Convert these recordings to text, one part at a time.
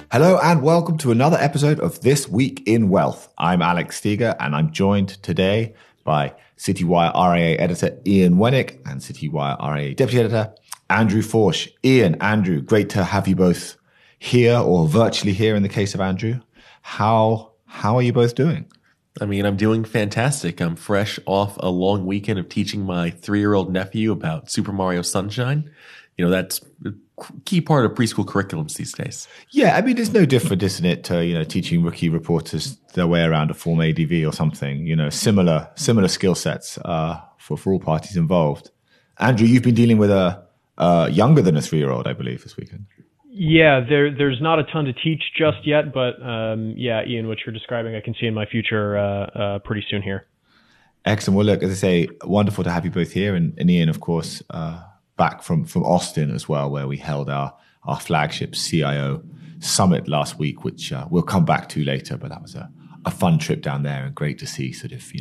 Hello and welcome to another episode of This Week in Wealth. I'm Alex Steger and I'm joined today by CityWire RIA editor Ian Wennick and CityWire RIA deputy editor Andrew Forsch. Ian, Andrew, great to have you both here or virtually here in the case of Andrew. How are you both doing? I mean, I'm doing fantastic. I'm fresh off a long weekend of teaching my 3-year-old nephew about Super Mario Sunshine. You know, that's a key part of preschool curriculums these days. Yeah, I mean, it's no different, isn't it, to, teaching rookie reporters their way around a Form ADV or something, similar skill sets for all parties involved. Andrew, you've been dealing with a younger than a 3-year-old, I believe, this weekend. Yeah, there's not a ton to teach just yet, but Ian, what you're describing, I can see in my future pretty soon here. Excellent. Well, look, as I say, wonderful to have you both here, and Ian, of course, back from Austin as well, where we held our flagship CIO summit last week, which we'll come back to later. But that was a fun trip down there, and great to see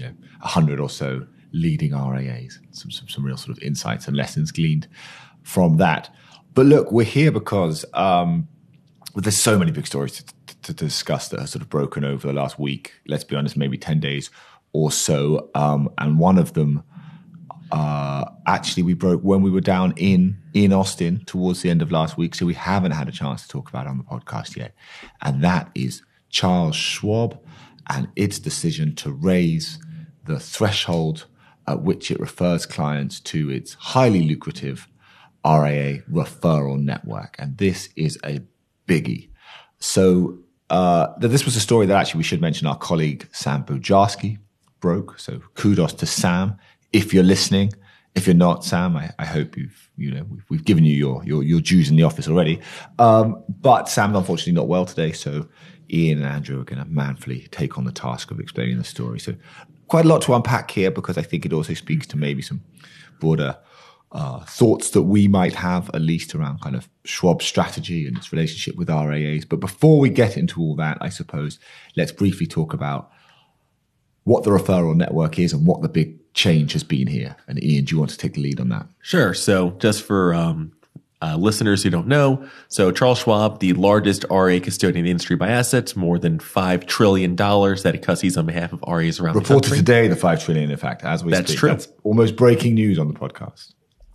100 or so leading RIAs, some real sort of insights and lessons gleaned from that. But look, we're here because there's so many big stories to discuss that have sort of broken over the last week. Let's be honest, maybe 10 days or so. And one of them, actually, we broke when we were down in Austin towards the end of last week. So we haven't had a chance to talk about it on the podcast yet. And that is Charles Schwab and its decision to raise the threshold at which it refers clients to its highly lucrative RIA referral network. And this is a biggie. So this was a story that actually we should mention our colleague Sam Bojarski broke. So kudos to Sam. If you're listening, if you're not, Sam, I hope we've given you your dues in the office already. But Sam's unfortunately not well today. So Ian and Andrew are going to manfully take on the task of explaining the story. So quite a lot to unpack here, because I think it also speaks to maybe some broader thoughts that we might have, at least around kind of Schwab's strategy and its relationship with RIAs. But before we get into all that, I suppose let's briefly talk about what the referral network is and what the big change has been here. And Ian, do you want to take the lead on that? Sure. So just for listeners who don't know, so Charles Schwab, the largest RIA custodian in the industry by assets, more than $5 trillion that it custodies on behalf of RIAs around the country. Reported today, the $5 trillion, in fact, as we speak. That's true. That's almost breaking news on the podcast.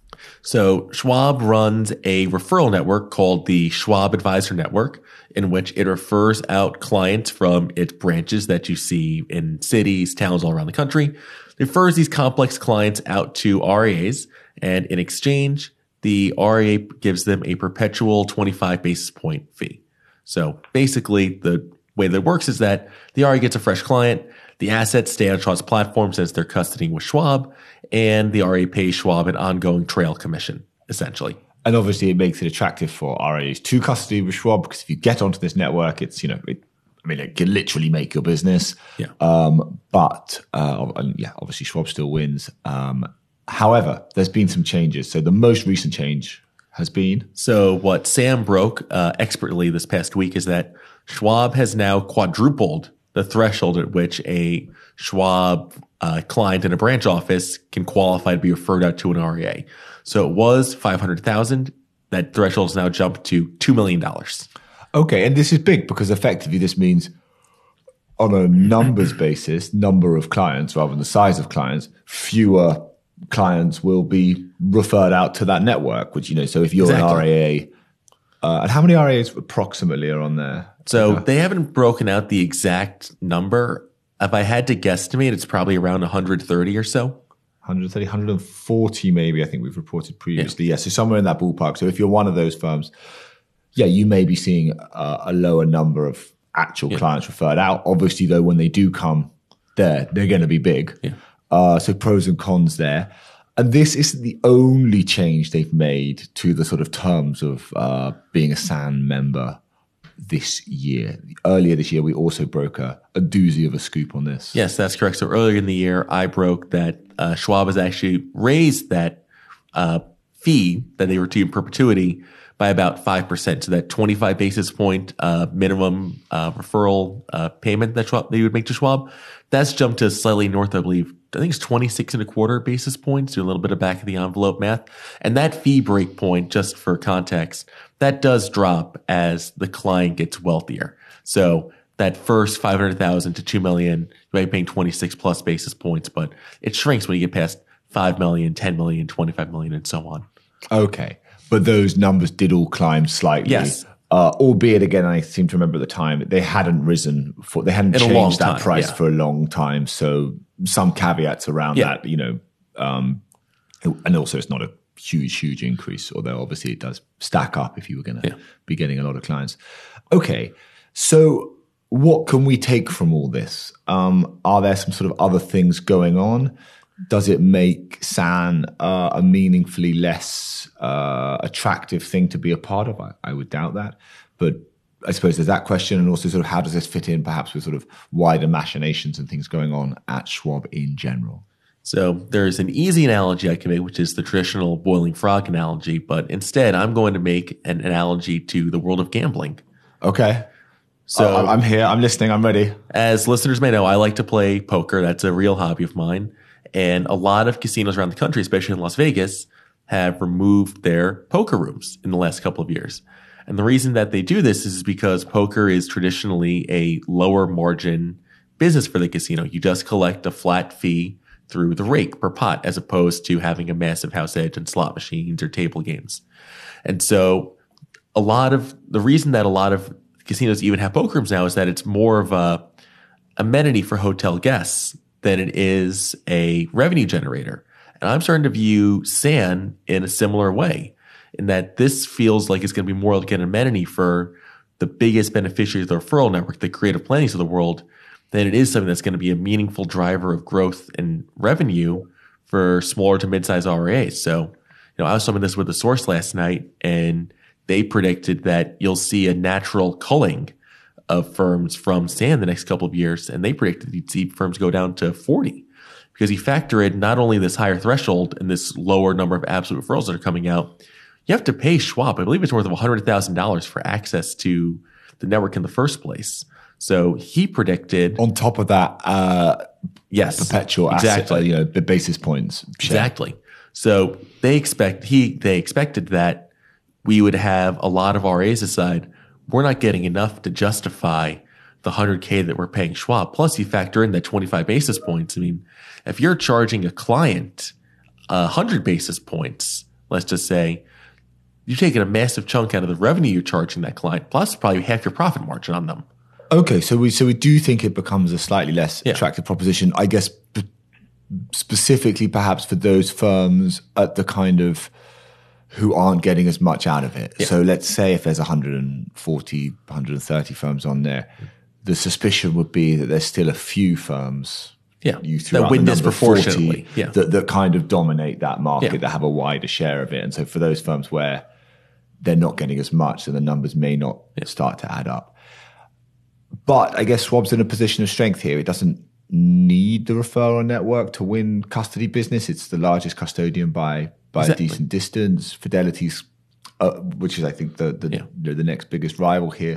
So Schwab runs a referral network called the Schwab Advisor Network, in which it refers out clients from its branches that you see in cities, towns all around the country. It refers these complex clients out to RIAs, and in exchange, the RIA gives them a perpetual 25 basis point fee. So basically, the way that it works is that the RIA gets a fresh client, the assets stay on Schwab's platform since they're custodying with Schwab, and the RIA pays Schwab an ongoing trail commission, essentially. And obviously, it makes it attractive for RIAs to custody with Schwab, because if you get onto this network, it's, it can literally make your business. Yeah. But obviously, Schwab still wins. However, there's been some changes. So the most recent change has been? So what Sam broke expertly this past week is that Schwab has now quadrupled the threshold at which a Schwab client in a branch office can qualify to be referred out to an RIA. So it was $500,000. That threshold has now jumped to $2 million. Okay, and this is big because effectively this means on a numbers basis, number of clients rather than the size of clients, fewer clients will be referred out to that network, which, so if you're Exactly. an RIA, and how many RIAs approximately are on there? So they haven't broken out the exact number. If I had to guesstimate, it's probably around 130 or so. 130, 140 maybe, I think we've reported previously. Yeah, so somewhere in that ballpark. So if you're one of those firms, you may be seeing a lower number of actual clients referred out. Obviously, though, when they do come there, they're going to be big. Yeah. So pros and cons there. And this isn't the only change they've made to the sort of terms of being a SAN member this year. Earlier this year, we also broke a doozy of a scoop on this. Yes, that's correct. So earlier in the year, I broke that Schwab has actually raised that fee that they were to in perpetuity by about 5%. So that 25 basis point minimum referral payment that you would make to Schwab, that's jumped to slightly north, I believe. I think it's 26 and a quarter basis points, do a little bit of back of the envelope math. And that fee break point, just for context, that does drop as the client gets wealthier. So that first 500,000 to 2 million, you might be paying 26 plus basis points, but it shrinks when you get past 5 million, 10 million, 25 million, and so on. Okay. But those numbers did all climb slightly. Yes. Albeit, again, I seem to remember at the time, they hadn't risen, they hadn't changed that price for a long time. So some caveats around that, and also it's not a huge increase, although obviously it does stack up if you were going to be getting a lot of clients. Okay. So what can we take from all this? Are there some sort of other things going on? Does it make SAN a meaningfully less attractive thing to be a part of? I would doubt that. But I suppose there's that question, and also sort of how does this fit in perhaps with sort of wider machinations and things going on at Schwab in general? So there's an easy analogy I can make, which is the traditional boiling frog analogy. But instead, I'm going to make an analogy to the world of gambling. Okay. So I'm here. I'm listening. I'm ready. As listeners may know, I like to play poker. That's a real hobby of mine. And a lot of casinos around the country, especially in Las Vegas, have removed their poker rooms in the last couple of years. And the reason that they do this is because poker is traditionally a lower margin business for the casino. You just collect a flat fee through the rake per pot, as opposed to having a massive house edge and slot machines or table games. And so the reason that a lot of casinos even have poker rooms now is that it's more of a amenity for hotel guests than it is a revenue generator. And I'm starting to view SAN in a similar way, in that this feels like it's going to be more like an amenity for the biggest beneficiaries of the referral network, the creative plannings of the world, than it is something that's going to be a meaningful driver of growth and revenue for smaller to mid-sized RIAs. So, I was talking this with The Source last night, and they predicted that you'll see a natural culling of firms from SAN the next couple of years, and they predicted you'd see firms go down to 40 because you factor in not only this higher threshold and this lower number of absolute referrals that are coming out, you have to pay Schwab. I believe it's worth of $100,000 for access to the network in the first place. So he predicted on top of that, yes, perpetual asset, the basis points. Share. Exactly. So they expected that we would have a lot of RAs decide we're not getting enough to justify the $100K that we're paying Schwab. Plus, you factor in that 25 basis points. I mean, if you're charging a client 100 basis points, let's just say, you're taking a massive chunk out of the revenue you're charging that client, plus probably half your profit margin on them. Okay, so we do think it becomes a slightly less attractive proposition, I guess, specifically perhaps for those firms at the kind of who aren't getting as much out of it. Yeah. So let's say if there's 140, 130 firms on there, the suspicion would be that there's still a few firms that win disproportionately, that kind of dominate that market, that have a wider share of it. And so for those firms where they're not getting as much, so the numbers may not start to add up. But I guess Schwab's in a position of strength here. It doesn't need the referral network to win custody business. It's the largest custodian by a decent distance. Fidelity's, which is I think the next biggest rival here,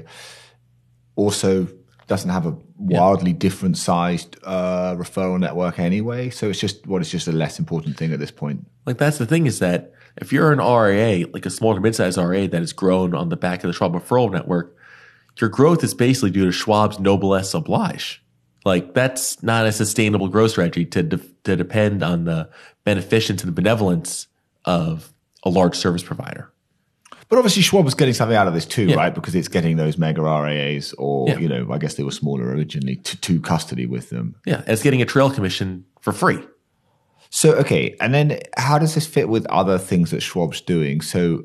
also doesn't have a wildly different sized referral network anyway. So it's just a less important thing at this point. Like that's the thing, is that if you're an RIA, like a small to mid-sized RIA that has grown on the back of the Schwab referral network, your growth is basically due to Schwab's noblesse oblige. Like that's not a sustainable growth strategy to depend on the beneficence and the benevolence of a large service provider. But obviously Schwab was getting something out of this too, right? Because it's getting those mega RIAs or, I guess they were smaller originally to custody with them. Yeah, it's getting a trail commission for free. So, okay. And then how does this fit with other things that Schwab's doing? So,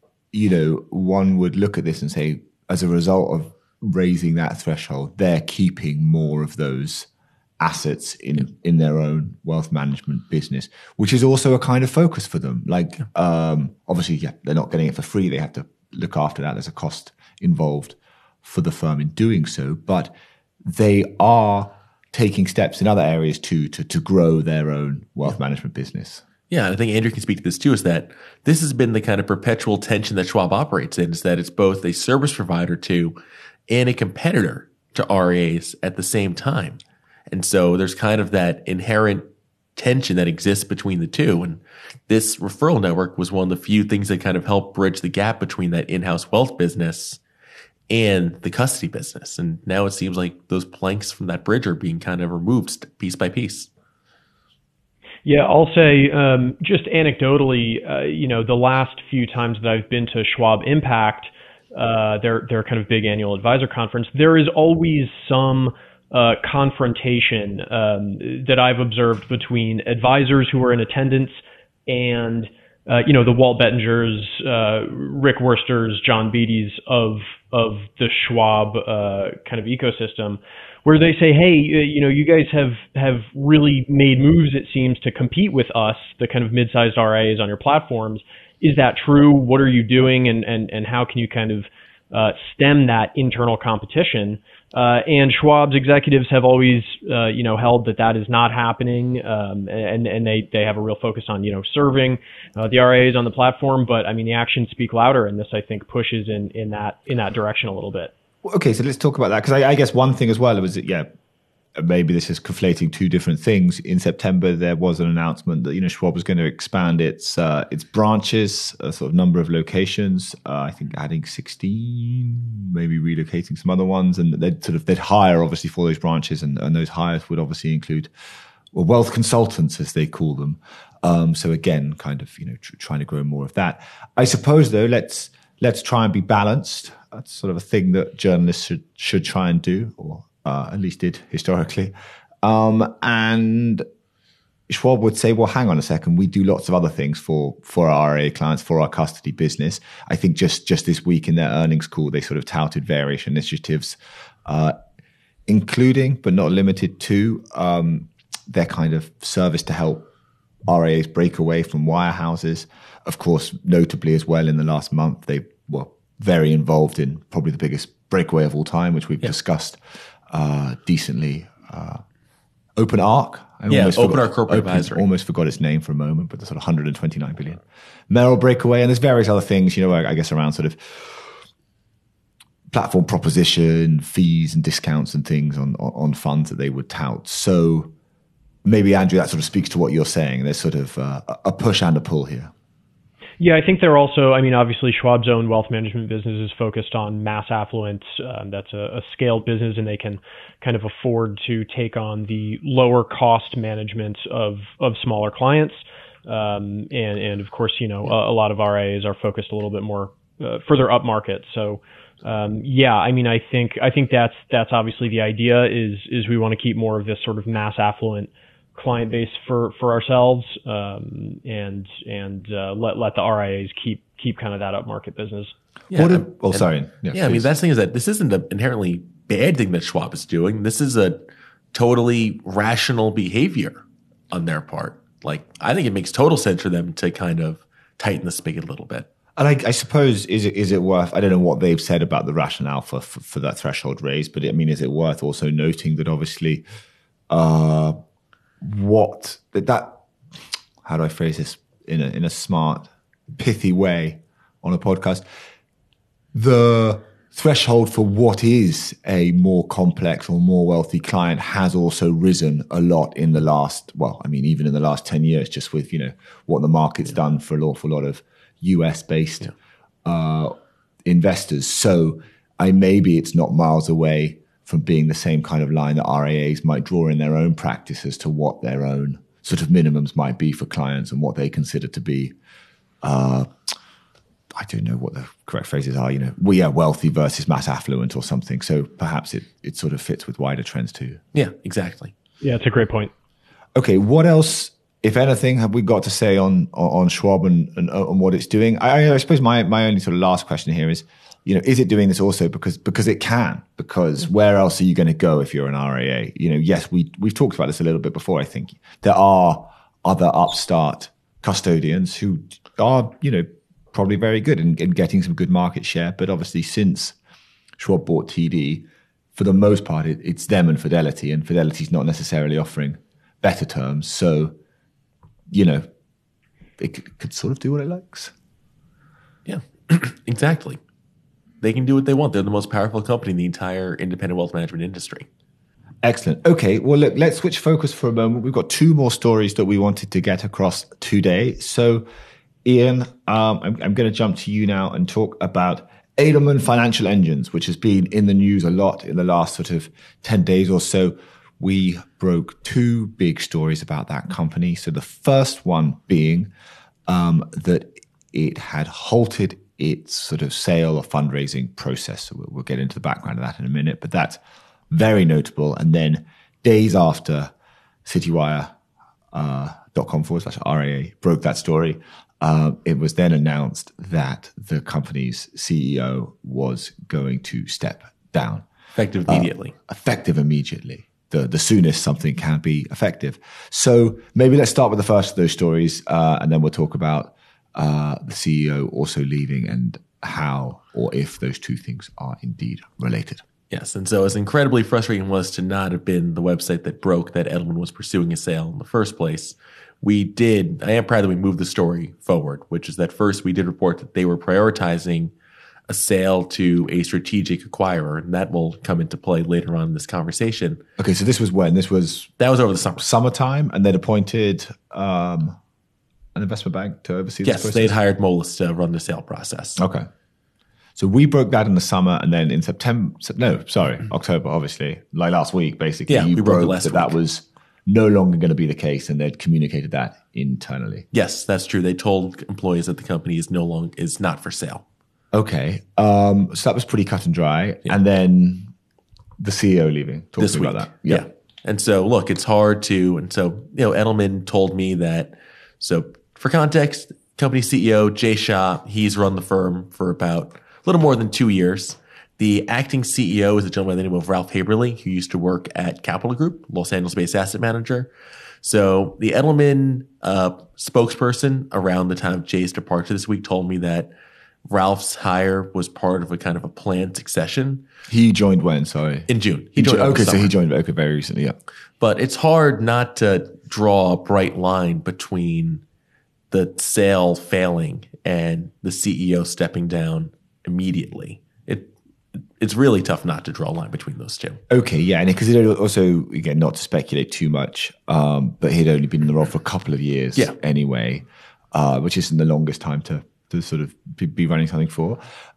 one would look at this and say, as a result of raising that threshold, they're keeping more of those assets in their own wealth management business, which is also a kind of focus for them. Like, obviously, they're not getting it for free. They have to look after that. There's a cost involved for the firm in doing so, but they are taking steps in other areas to grow their own wealth management business. Yeah, and I think Andrew can speak to this too, is that this has been the kind of perpetual tension that Schwab operates in, is that it's both a service provider to and a competitor to RIAs at the same time. And so there's kind of that inherent tension that exists between the two. And this referral network was one of the few things that kind of helped bridge the gap between that in-house wealth business and the custody business. And now it seems like those planks from that bridge are being kind of removed piece by piece. Yeah, I'll say just anecdotally, the last few times that I've been to Schwab Impact, their kind of big annual advisor conference, there is always some confrontation that I've observed between advisors who are in attendance and the Walt Bettingers, Rick Wursters, John Beatties of the Schwab kind of ecosystem, where they say, hey, you guys have really made moves, it seems, to compete with us, the kind of mid-sized RIAs on your platforms. Is that true? What are you doing? And how can you kind of stem that internal competition? And Schwab's executives have always, held that is not happening. And they have a real focus on, serving the RIAs on the platform. But I mean, the actions speak louder, and this, I think, pushes in that direction a little bit. Okay, so let's talk about that, because I guess one thing as well was that, maybe this is conflating two different things. In September, there was an announcement that Schwab was going to expand its branches, a sort of number of locations. I think adding 16, maybe relocating some other ones, and they'd hire obviously for those branches, and those hires would obviously include wealth consultants, as they call them. So again, kind of trying to grow more of that. I suppose though, let's try and be balanced. That's sort of a thing that journalists should try and do, or at least did historically. And Schwab would say, well, hang on a second, we do lots of other things for our RIA clients, for our custody business. I think just this week in their earnings call, they sort of touted various initiatives, including, but not limited to, their kind of service to help RIAs break away from wirehouses. Of course, notably as well in the last month, they were very involved in probably the biggest breakaway of all time, which we've discussed decently. Open Arc. Open Arc Corporate Advisory. Almost forgot its name for a moment, but the sort of 129 billion. Merrill breakaway, and there's various other things, I guess around sort of platform proposition, fees and discounts and things on funds that they would tout. So maybe, Andrew, that sort of speaks to what you're saying. There's sort of a push and a pull here. Yeah, I think they're also, obviously Schwab's own wealth management business is focused on mass affluent. That's a scaled business, and they can kind of afford to take on the lower cost management of smaller clients. And of course, a lot of RIAs are focused a little bit more further up market. So, I think that's obviously the idea is we want to keep more of this sort of mass affluent client base for ourselves, and let the RIAs keep kind of that upmarket business. Yeah, sorry. Yeah, that's the thing is that this isn't an inherently bad thing that Schwab is doing. This is a totally rational behavior on their part. Like, I think it makes total sense for them to kind of tighten the spigot a little bit. And I suppose, is it worth, I don't know what they've said about the rationale for that threshold raise, but is it worth also noting that obviously, how do I phrase this in a smart, pithy way on a podcast? The threshold for what is a more complex or more wealthy client has also risen a lot in the last, even in the last 10 years, just with, what the market's done for an awful lot of US-based investors. So maybe it's not miles away from being the same kind of line that RIAs might draw in their own practice as to what their own sort of minimums might be for clients and what they consider to be, I don't know what the correct phrases are, wealthy versus mass affluent or something. So perhaps it sort of fits with wider trends too. Yeah, exactly. Yeah, it's a great point. Okay, what else, if anything, have we got to say on Schwab and what it's doing? I suppose my only sort of last question here is, is it doing this also because it can? Because where else are you going to go if you're an RIA? Yes, we've talked about this a little bit before. I think there are other upstart custodians who are, probably very good in getting some good market share. But obviously, since Schwab bought TD, for the most part, it's them and Fidelity's not necessarily offering better terms. So, it could sort of do what it likes. Yeah, exactly. They can do what they want. They're the most powerful company in the entire independent wealth management industry. Excellent. Okay, well, look, let's switch focus for a moment. We've got two more stories that we wanted to get across today. So, Ian, I'm going to jump to you now and talk about Edelman Financial Engines, which has been in the news a lot in the last sort of 10 days or so. We broke two big stories about that company. So the first one being that it had halted its sort of sale or fundraising process. So we'll get into the background of that in a minute, but that's very notable. And then days after citywire.com/RAA broke that story, it was then announced that the company's CEO was going to step down. Effective immediately. Effective immediately. The soonest something can be effective. So maybe let's start with the first of those stories, and then we'll talk about the CEO also leaving and how or if those two things are indeed related. Yes, and so as incredibly frustrating was to not have been the website that broke that Edelman was pursuing a sale in the first place, I am proud that we moved the story forward, which is that first we did report that they were prioritizing a sale to a strategic acquirer, and that will come into play later on in this conversation. Okay, so this was when? That was over the summer. Summertime, and they'd appointed an investment bank to oversee this process? Yes, they'd hired Moelis to run the sale process. Okay. So we broke that in the summer, and then in October, obviously, like last week, basically, we broke it last week. That was no longer going to be the case, and they'd communicated that internally. Yes, that's true. They told employees that the company is not for sale. Okay, so that was pretty cut and dry, and then the CEO leaving. Talk to me about that. Yeah. And so, look, it's hard to, and so, Edelman told me that, so for context, company CEO, Jay Shah, he's run the firm for about a little more than 2 years. The acting CEO is a gentleman by the name of Ralph Haberly, who used to work at Capital Group, Los Angeles-based asset manager. So the Edelman spokesperson around the time of Jay's departure this week told me that Ralph's hire was part of a kind of a planned succession. He joined when? Sorry. In June. He joined very recently, yeah. But it's hard not to draw a bright line between the sale failing and the CEO stepping down immediately. It's really tough not to draw a line between those two. Okay, yeah, and because it also, again, not to speculate too much, but he'd only been in the role for a couple of years anyway, which isn't the longest time to sort of be running something for.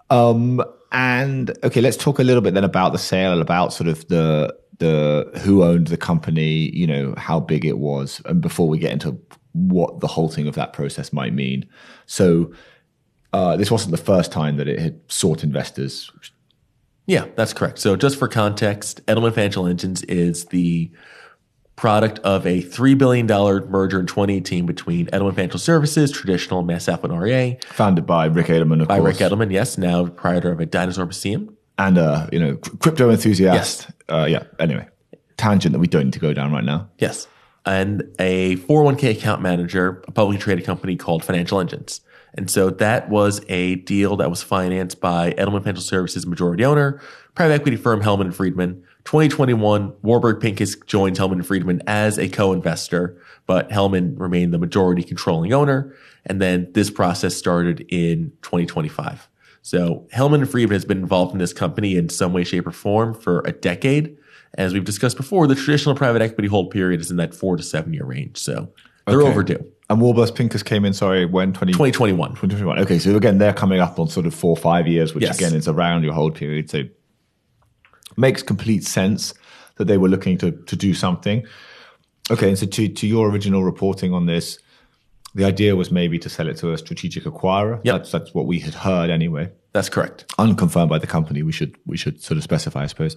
And okay, let's talk a little bit then about the sale, about sort of the who owned the company, how big it was, and before we get into what the halting of that process might mean. So this wasn't the first time that it had sought investors. Yeah, that's correct. So just for context, Edelman Financial Engines is the product of a $3 billion merger in 2018 between Edelman Financial Services, traditional mass affluent RIA. Founded by Rick Edelman, of course. By Rick Edelman, yes, now proprietor of a dinosaur museum. And crypto enthusiast. Yes. Anyway, tangent that we don't need to go down right now. Yes. And a 401k account manager, a publicly traded company called Financial Engines. And so that was a deal that was financed by Edelman Financial Services majority owner, private equity firm Hellman & Friedman. 2021, Warburg Pincus joined Hellman & Friedman as a co-investor, but Hellman remained the majority controlling owner. And then this process started in 2025. So Hellman & Friedman has been involved in this company in some way, shape, or form for a decade. As we've discussed before, the traditional private equity hold period is in that 4 to 7 year range. So they're overdue. And Warburg Pincus came in, when? 2021. 2021. Okay, so again, they're coming up on sort of 4 or 5 years, which again is around your hold period. So makes complete sense that they were looking to do something. Okay, and so to your original reporting on this, the idea was maybe to sell it to a strategic acquirer. Yep. That's what we had heard anyway. That's correct. Unconfirmed by the company. We should sort of specify, I suppose.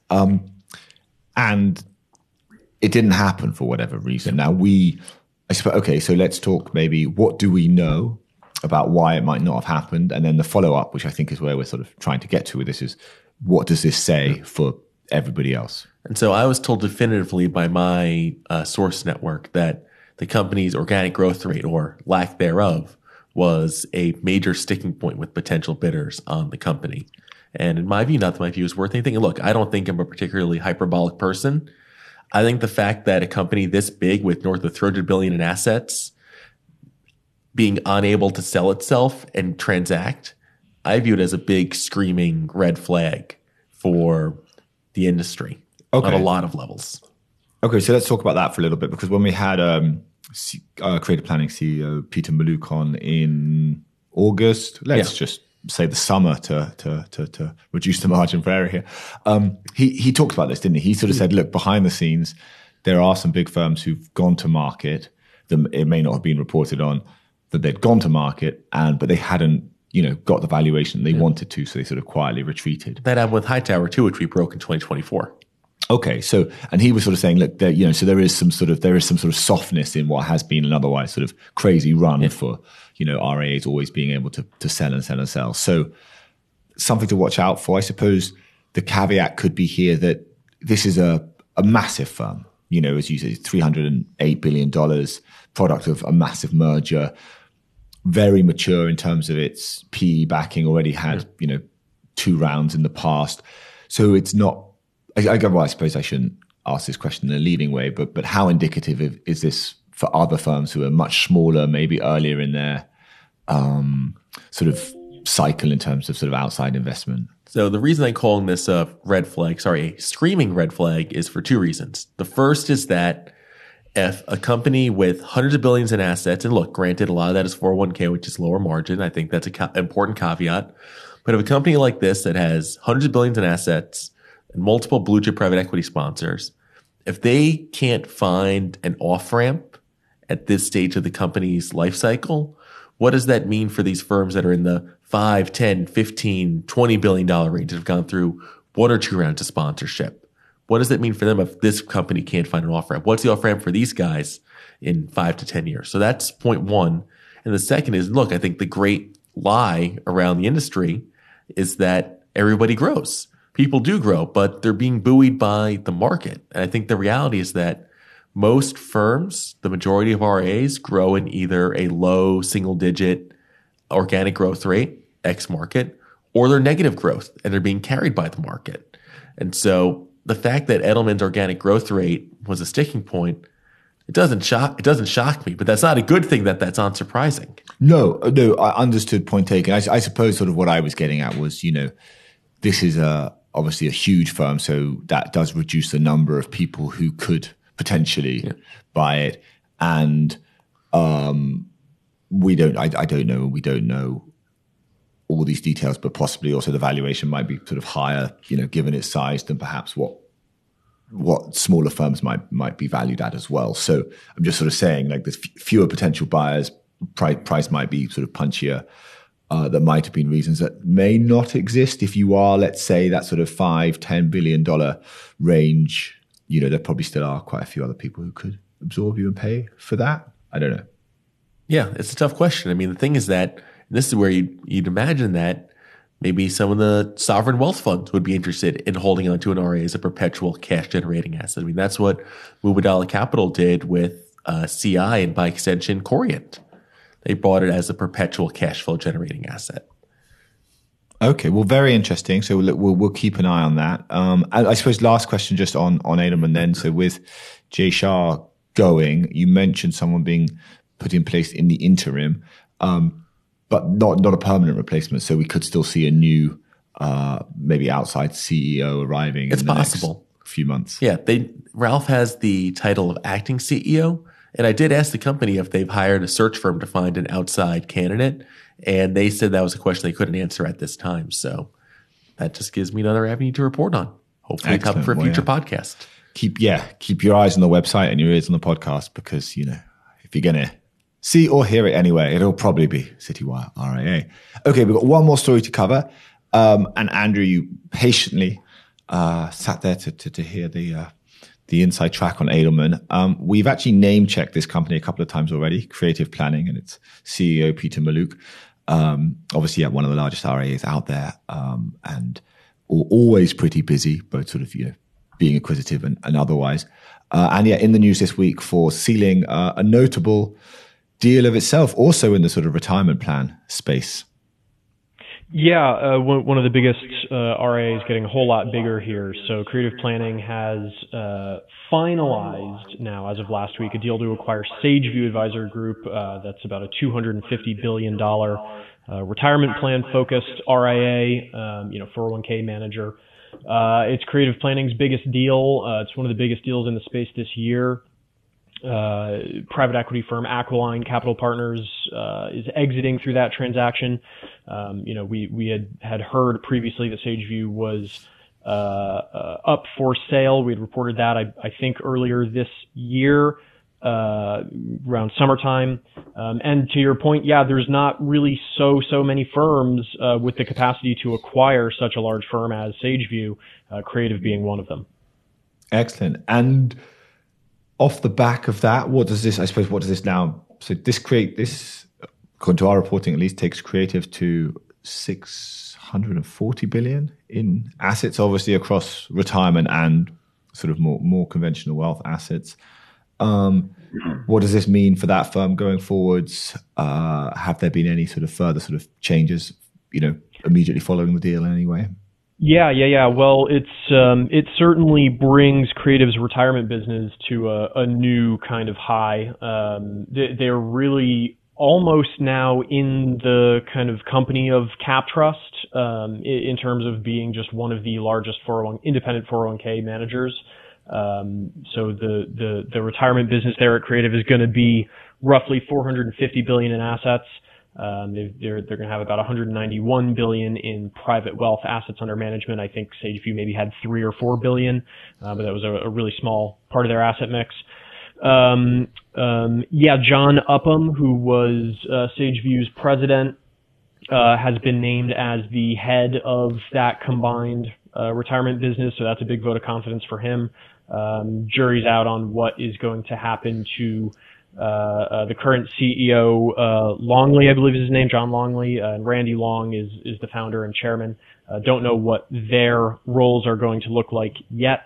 And it didn't happen for whatever reason. Now so let's talk maybe what do we know about why it might not have happened, and then the follow-up, which I think is where we're sort of trying to get to with this, is what does this say for everybody else? And so I was told definitively by my source network that the company's organic growth rate, or lack thereof, was a major sticking point with potential bidders on the company. And in my view, not that my view is worth anything. And look, I don't think I'm a particularly hyperbolic person. I think the fact that a company this big with north of $300 billion in assets being unable to sell itself and transact, I view it as a big screaming red flag for the industry on a lot of levels. Okay, so let's talk about that for a little bit, because when we had Creative Planning CEO Peter Mallouk on in August, let's just say the summer to reduce the margin for error here, he talked about this, didn't he? He sort of said, look, behind the scenes, there are some big firms who've gone to market that it may not have been reported on, that they'd gone to market, but they hadn't got the valuation they wanted to, so they sort of quietly retreated. That happened with Hightower too, which we broke in 2024. Okay, so and he was sort of saying, look, so there is some sort of softness in what has been an otherwise sort of crazy run for RIAs always being able to sell and sell and sell. So something to watch out for. I suppose the caveat could be here that this is a massive firm. As you say, $308 billion, product of a massive merger. Very mature in terms of its PE backing, already had, 2 rounds in the past. So it's not, I suppose I shouldn't ask this question in a leading way, but how indicative is this for other firms who are much smaller, maybe earlier in their sort of cycle in terms of sort of outside investment? So the reason I'm calling this a screaming red flag is for 2 reasons. The first is that if a company with hundreds of billions in assets, and look, granted, a lot of that is 401k, which is lower margin. I think that's an important caveat. But if a company like this that has hundreds of billions in assets and multiple blue chip private equity sponsors, if they can't find an off-ramp at this stage of the company's life cycle, what does that mean for these firms that are in the 5, 10, 15, $20 billion range that have gone through 1 or 2 rounds of sponsorship? What does it mean for them if this company can't find an off-ramp? What's the off-ramp for these guys in 5 to 10 years? So that's point one. And the second is, look, I think the great lie around the industry is that everybody grows. People do grow, but they're being buoyed by the market. And I think the reality is that most firms, the majority of RIAs, grow in either a low single-digit organic growth rate, X market, or they're negative growth and they're being carried by the market. And so the fact that Edelman's organic growth rate was a sticking point, it doesn't shock me, but that's not a good thing that's unsurprising. No, I understood, point taken. I suppose sort of what I was getting at was, this is obviously a huge firm, so that does reduce the number of people who could potentially buy it. And we don't know all these details, but possibly also the valuation might be sort of higher, given its size, than perhaps what smaller firms might be valued at as well. So I'm just sort of saying, like, there's fewer potential buyers, price might be sort of punchier. There might have been reasons that may not exist. If you are, let's say, that sort of $5-10 billion range, there probably still are quite a few other people who could absorb you and pay for that. I don't know. Yeah, it's a tough question. I mean, the thing is that this is where you'd imagine that maybe some of the sovereign wealth funds would be interested in holding onto an RIA as a perpetual cash generating asset. I mean, that's what Mubadala Capital did with CI and by extension Corient. They bought it as a perpetual cash flow generating asset. Okay, well, very interesting. So we'll keep an eye on that. I suppose last question just on Edelman then. So with Jay Shah going, you mentioned someone being put in place in the interim. But not a permanent replacement. So we could still see a new, maybe outside CEO arriving in the next few months. Yeah, Ralph has the title of acting CEO. And I did ask the company if they've hired a search firm to find an outside candidate. And they said that was a question they couldn't answer at this time. So that just gives me another avenue to report on. Hopefully come for a future podcast. Keep your eyes on the website and your ears on the podcast, because, if you're going to see or hear it anyway, it'll probably be Citywire RIA. Okay, we've got one more story to cover. And Andrew, you patiently sat there to hear the inside track on Edelman. We've actually name-checked this company a couple of times already, Creative Planning, and its CEO, Peter Mallouk. Obviously, one of the largest RIAs out there, and always pretty busy, both sort of, being acquisitive and otherwise. And in the news this week for sealing a notable deal of itself, also in the sort of retirement plan space. Yeah, one of the biggest RIAs getting a whole lot bigger here. So Creative Planning has finalized now, as of last week, a deal to acquire SageView Advisor Group. That's about a $250 billion retirement plan focused RIA, 401k manager. It's Creative Planning's biggest deal. It's one of the biggest deals in the space this year. Private equity firm Aquiline Capital Partners is exiting through that transaction. We had heard previously that SageView was up for sale. We had reported that I think earlier this year, around summertime. And to your point, yeah, there's not really so many firms with the capacity to acquire such a large firm as SageView, Creative being one of them. Excellent. And off the back of that, what does this now, so this, according to our reporting at least, takes Creative to 640 billion in assets, obviously across retirement and sort of more conventional wealth assets. What does this mean for that firm going forwards? Have there been any sort of further sort of changes, immediately following the deal in any way? Yeah. Well, it certainly brings Creative's retirement business to a new kind of high. They're really almost now in the kind of company of CapTrust, in terms of being just one of the largest independent 401k managers. So the retirement business there at Creative is going to be roughly 450 billion in assets. They're going to have about 191 billion in private wealth assets under management. I think SageView maybe had 3 or 4 billion, but that was a really small part of their asset mix. John Upham, who was SageView's president, has been named as the head of that combined retirement business. So that's a big vote of confidence for him. Jury's out on what is going to happen to the current CEO, Longley, I believe is his name, John Longley, and Randy Long is the founder and chairman. Don't know what their roles are going to look like yet.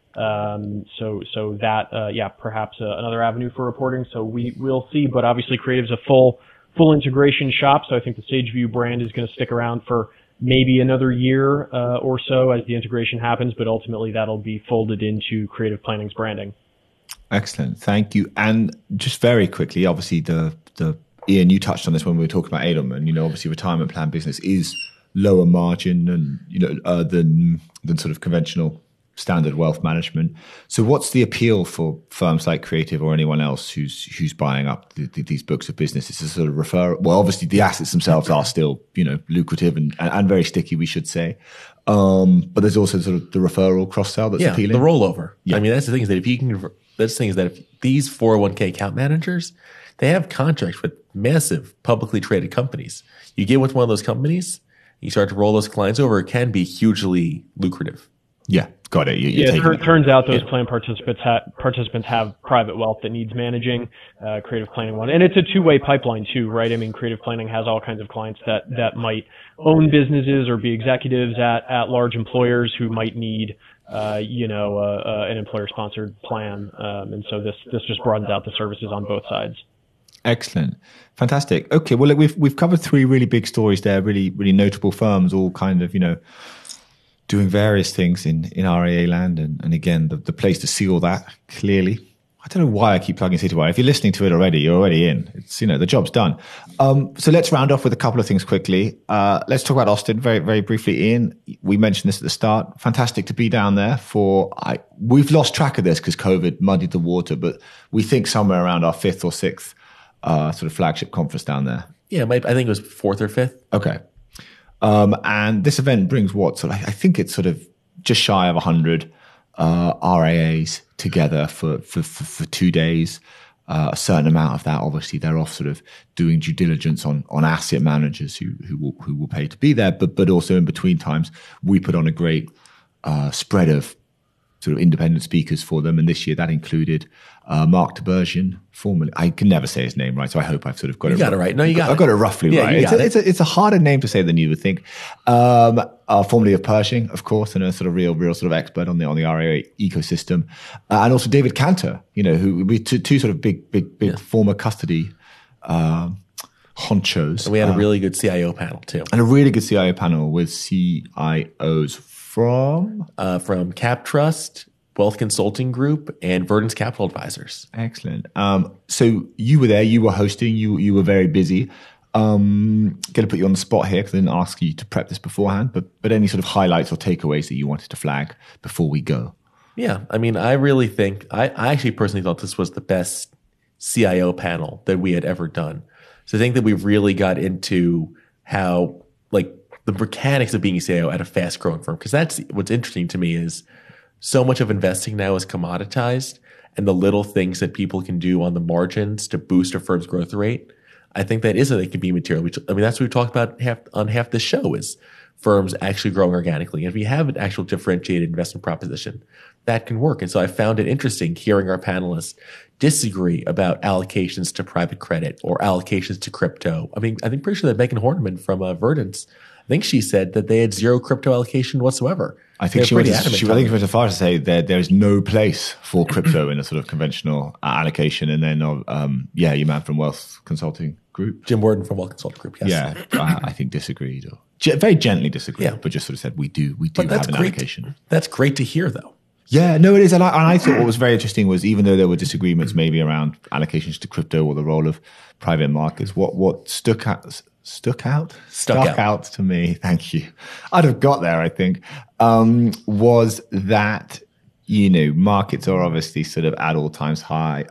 So that, perhaps another avenue for reporting. So we'll see, but obviously Creative's a full integration shop. So I think the SageView brand is going to stick around for maybe another year, or so as the integration happens, but ultimately that'll be folded into Creative Planning's branding. Excellent. Thank you. And just very quickly, obviously the Ian, you touched on this when we were talking about Edelman, obviously retirement plan business is lower margin and, than sort of conventional standard wealth management. So what's the appeal for firms like Creative or anyone else who's buying up these books of business? It's a sort of well, obviously the assets themselves are still, lucrative and very sticky, we should say. But there's also sort of the referral cross-sell that's appealing. The rollover. Yeah. I mean, that's the thing is that if these 401k account managers, they have contracts with massive publicly traded companies. You get with one of those companies, you start to roll those clients over, it can be hugely lucrative. Yeah, got it. It turns out those plan participants have private wealth that needs managing. Creative Planning one, and it's a two-way pipeline too, right? I mean, Creative Planning has all kinds of clients that might own businesses or be executives at large employers who might need, an employer-sponsored plan, and so this just broadens out the services on both sides. Excellent. Fantastic. Okay, well, look, we've covered 3 really big stories there, really, really notable firms, all kind of, doing various things in RIA land. And again, the place to see all that clearly. I don't know why I keep plugging Citywire. If you're listening to it already, you're already in. It's, the job's done. So let's round off with a couple of things quickly. Let's talk about Austin very, very briefly. Ian, we mentioned this at the start. Fantastic to be down there we've lost track of this because COVID muddied the water, but we think somewhere around our 5th or 6th sort of flagship conference down there. Yeah, I think it was 4th or 5th. Okay. And this event brings I think it's sort of just shy of 100 RIAs together for 2 days. A certain amount of that, obviously, they're off sort of doing due diligence on asset managers who will pay to be there. But also in between times, we put on a great spread of sort of independent speakers for them. And this year that included Mark Tiberghien, formerly, I can never say his name right, so I hope I've sort of got it right. You got it right. No, you got it. I've got it roughly right. It's a harder name to say than you would think. Formerly of Pershing, of course, and a sort of real sort of expert on the RIA ecosystem. And also David Cantor, who we two sort of big former custody honchos. And we had a really good CIO panel too. And a really good CIO panel with CIOs from CapTrust, Wealth Consulting Group, and Verdant's Capital Advisors. Excellent. So you were there, you were hosting, you were very busy. Going to put you on the spot here because I didn't ask you to prep this beforehand, but any sort of highlights or takeaways that you wanted to flag before we go? Yeah, I mean, I really think, I actually personally thought this was the best CIO panel that we had ever done. So I think that we really got into how, like, the mechanics of being a CIO at a fast growing firm. Because that's what's interesting to me is so much of investing now is commoditized, and the little things that people can do on the margins to boost a firm's growth rate, I think that is that they can be material. I mean, that's what we talked about on half the show is firms actually growing organically. And if you have an actual differentiated investment proposition, that can work. And so I found it interesting hearing our panelists disagree about allocations to private credit or allocations to crypto. I mean, I think pretty sure that Megan Horniman from Verdant's, I think she said that they had zero crypto allocation whatsoever. I think she went as far as to say that there's no place for crypto in a sort of conventional allocation. And then, your man from Wealth Consulting Group. Jim Worden from Wealth Consulting Group, yes. Yeah, I think disagreed. Or very gently disagreed, but just sort of said, we do have an allocation. That's great to hear, though. Yeah, no, it is. And I thought what was very interesting was even though there were disagreements maybe around allocations to crypto or the role of private markets, what stuck out to me, thank you, I'd have got there, I think, was that, markets are obviously sort of at all times high,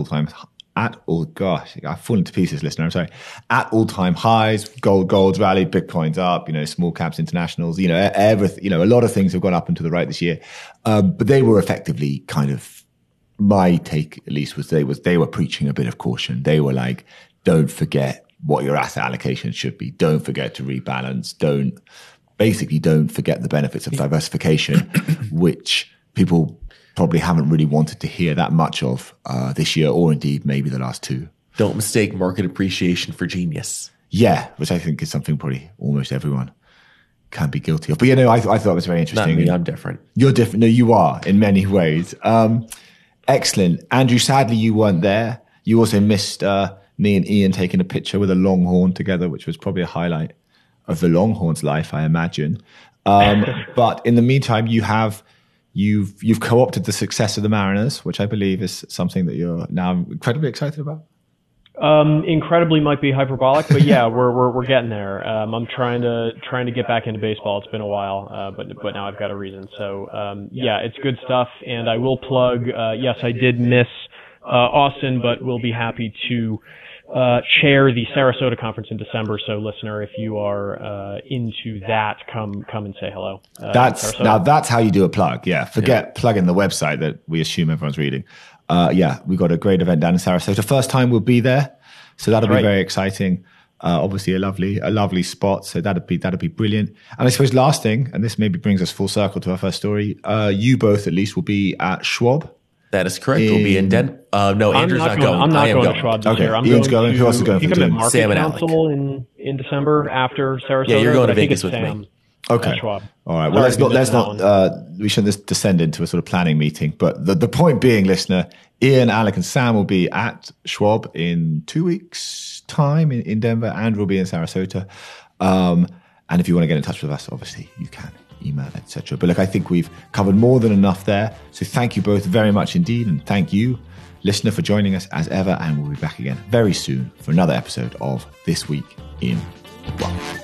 I've fallen to pieces, listener. I'm sorry. At all-time highs, gold's rallied, Bitcoin's up. Small caps, internationals. Everything. A lot of things have gone up and to the right this year, but they were effectively kind of my take, at least, was they were preaching a bit of caution. They were like, don't forget what your asset allocation should be. Don't forget to rebalance. Don't forget the benefits of diversification, which people probably haven't really wanted to hear that much of this year, or indeed maybe the last two. Don't mistake market appreciation for genius. Yeah, which I think is something probably almost everyone can be guilty of. But I thought it was very interesting. Not me, I'm different. You're different. No, you are in many ways. Excellent. Andrew, sadly you weren't there. You also missed me and Ian taking a picture with a Longhorn together, which was probably a highlight of the Longhorn's life, I imagine. But in the meantime, You've co-opted the success of the Mariners, which I believe is something that you're now incredibly excited about. Incredibly might be hyperbolic, but yeah, we're getting there. I'm trying to get back into baseball. It's been a while, but now I've got a reason. So it's good stuff. And I will plug. Yes, I did miss Austin, but we'll be happy to chair the Sarasota conference in December. So listener, if you are into that, come and say hello. That's how you do a plug. Yeah. Forget plugging the website that we assume everyone's reading. We got a great event down in Sarasota. First time we'll be there. So that'll be very exciting. Obviously a lovely spot. So that'd be brilliant. And I suppose last thing, and this maybe brings us full circle to our first story. You both at least will be at Schwab. That is correct. We'll be in Denver. No, Andrew's not going. I'm not going to Schwab this year. Ian's going. Who else is going? Sam and Council in December after Sarasota. Yeah, you're going to Vegas with me. Okay. Schwab. All right. Well, let's not. We shouldn't descend into a sort of planning meeting. But the point being, listener, Ian, Alec, and Sam will be at Schwab in 2 weeks' time in Denver. Andrew will be in Sarasota. And if you want to get in touch with us, obviously you can. Email, etc. But look, I think we've covered more than enough there. So thank you both very much indeed. And thank you, listener, for joining us as ever. And we'll be back again very soon for another episode of This Week in Wealth.